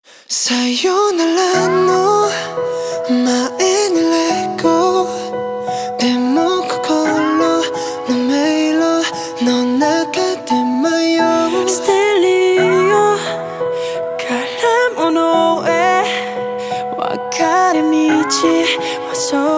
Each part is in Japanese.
さよならの前にレゴでも心の迷路の中で迷うステレオから物へ分かれ道は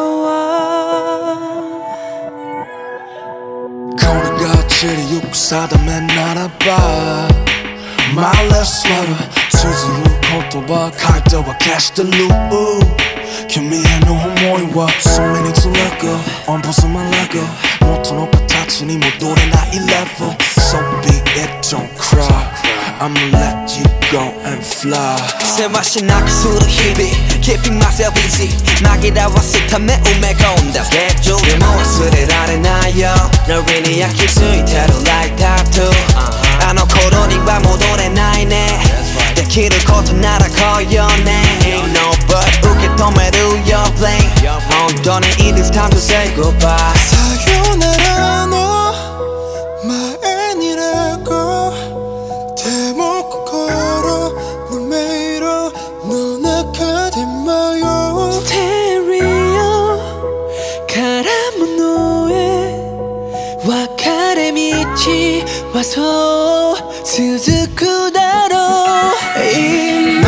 そうこれが地理よく定めならばMy last sweater綴る言葉書いては消してる君への思いはそれにつらく音符すまらく元の形に戻れない level So be it, don't cry I'ma let you go and fly せわしなくする日々 Keeping myself easy 紛らわすため埋め込んだスケジュールでも忘れられないよノリに焼き付いてる like tattoo あの頃には戻れないねできることなら来ようね Ain't no but 受け止める your blame 本当に it is time to say goodbye さよならの前にレゴでも心の迷路の中で迷うステレオから物へ分かれ道はそう続くだろう今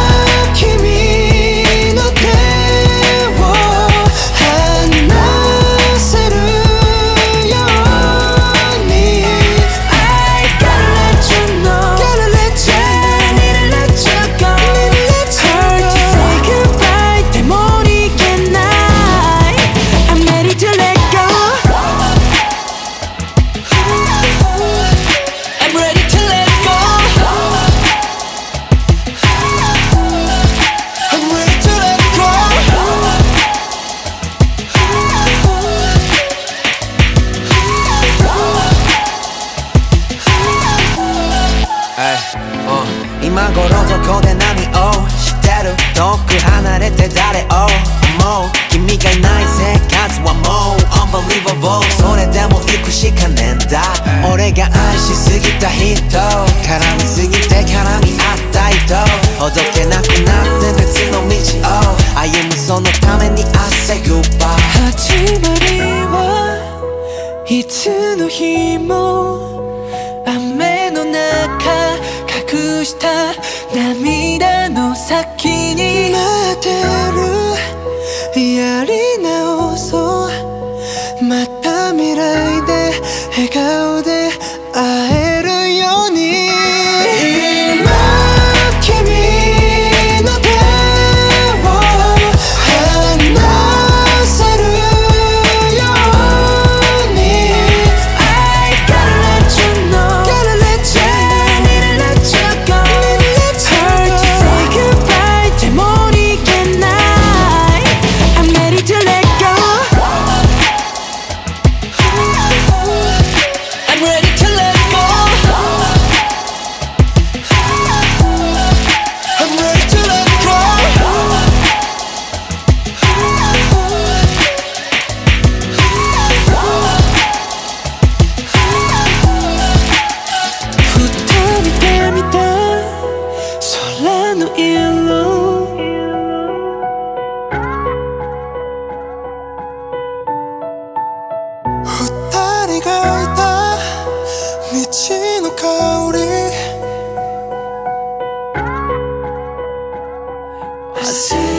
君の手を離せるように I gotta let you know I need to let you go Hard to say goodbye でも逃げない I'm ready to let go I'm ready to let go I'm ready to let go 今頃どこで何をしてる遠く離れて誰を思う君がいない生活はもう Unbelievable それでも行くしかねえんだ俺が愛しすぎた人絡みすぎて絡み合った人ほどけなくなって別の道を歩むそのために I say goodbye 始まりはいつの日も雨の中隠した涙の先に待ってるやり直そうまた未来で笑顔で会えるように今君の手を離せるように I gotta let you know I need to let you go Hard to say goodbye でも逃げない I'm ready to let go I'm ready to let go I'm ready to let go二人で見た空の色二人がいた道の香り